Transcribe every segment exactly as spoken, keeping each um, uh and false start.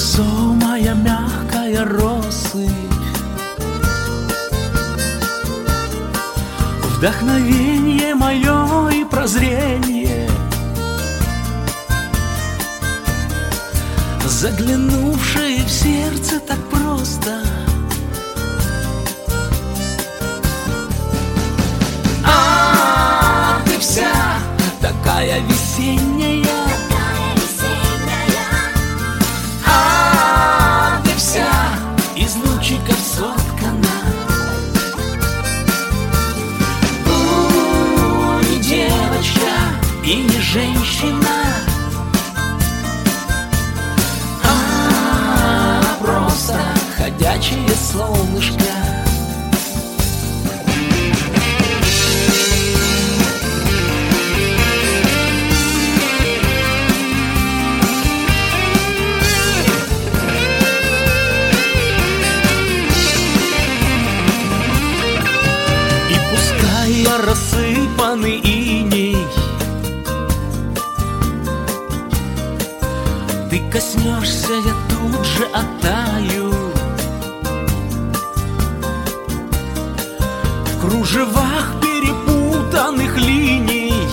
невесомая мягкая россыпь, вдохновение мое и прозрение, заглянувшие в сердце так просто. А ты вся такая весенняя, а ты вся из лучиков соткана. У, не девочка и не женщина, а просто ходячее солнышко. Рассыпанный иней, ты коснешься, я тут же оттаю. В кружевах перепутанных линий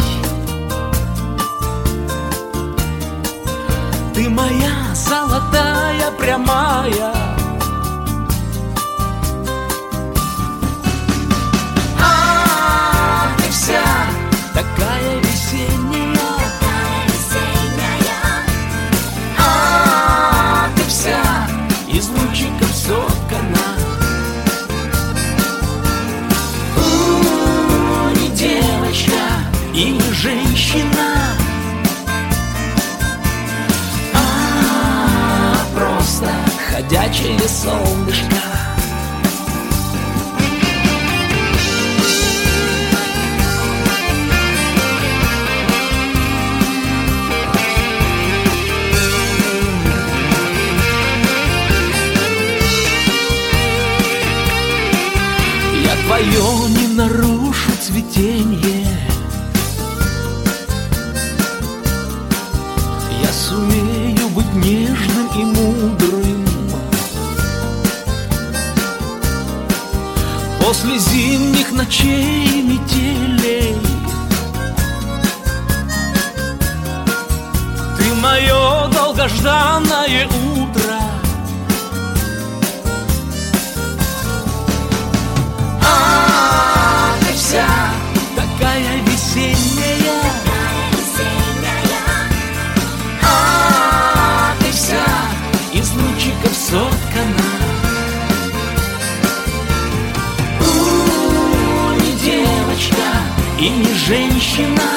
ты моя золотая прямая. Такая весенняя, такая весенняя, а ты вся из лучиков соткана. У, не девочка и не женщина, а просто ходячее солнышко. Твое не нарушу цветенье, я сумею быть нежным и мудрым. После зимних ночей и метелей ты мое долгожданное утро. Такая весенняя, такая весенняя, а ты вся из лучиков соткана. У, не девочка и не женщина,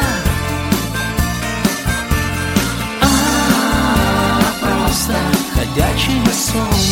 а просто ходячее солнце.